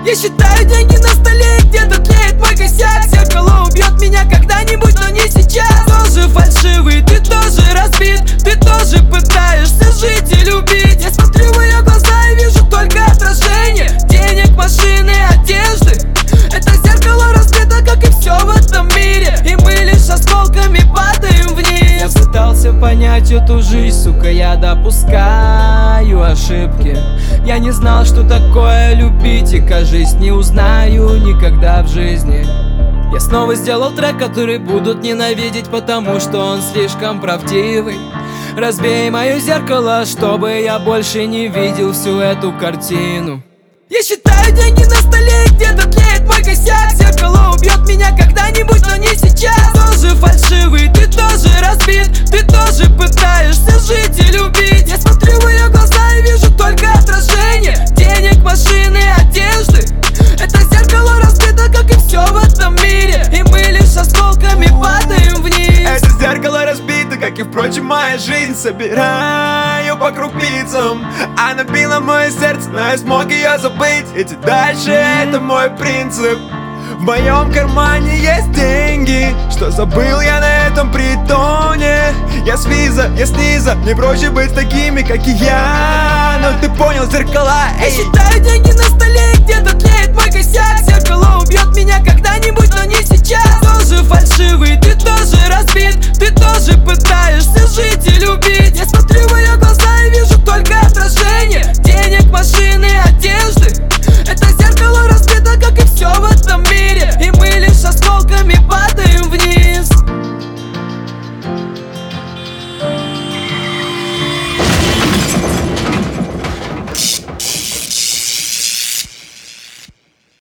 Я считаю деньги на столе, где-то тлеет мой косяк. Зеркало убьет меня когда-нибудь, но не сейчас. Тоже фальшивый, ты тоже разбит, ты тоже пытаешься жить и любить. Я смотрю в ее глаза и вижу только отражение денег, машины, одежды. Это зеркало разбито, как и все в этом мире, и мы лишь осколками падаем вниз. Я пытался понять эту жизнь, сука, я допускаю ошибки. Я не знал, что такое любить, и, кажись, не узнаю никогда в жизни. Я снова сделал трек, который будут ненавидеть, потому что он слишком правдивый. Разбей мое зеркало, чтобы я больше не видел всю эту картину. Я считаю деньги на столе, где-то тлеет мой косяк. Зеркало убьет меня когда-нибудь, но не сейчас. Тоже фальшивый, ты тоже разбит, ты тоже пытаешься жить и любить. Я смотрю в ее глаза и вижу только отражение денег, машины, одежды. Это зеркало разбито, как и все в этом мире, и мы лишь осколками падаем вниз. Это зеркало разбито, как и, впрочем, моя жизнь. Собираю по крупицам. Она била мое сердце, но я смог ее забыть. Идти дальше, это мой принцип. В моем кармане есть деньги, что забыл я на этом притоне. Я с виза, я снизу, мне проще быть такими, как и я. Но ты понял, зеркала, эй. Я считаю деньги на столе, где-то тлеет мой косяк. Зеркало убьет меня когда-нибудь, но не сейчас. Тоже фальшивый, ты тоже разбит, ты тоже пытаешься жить и любить.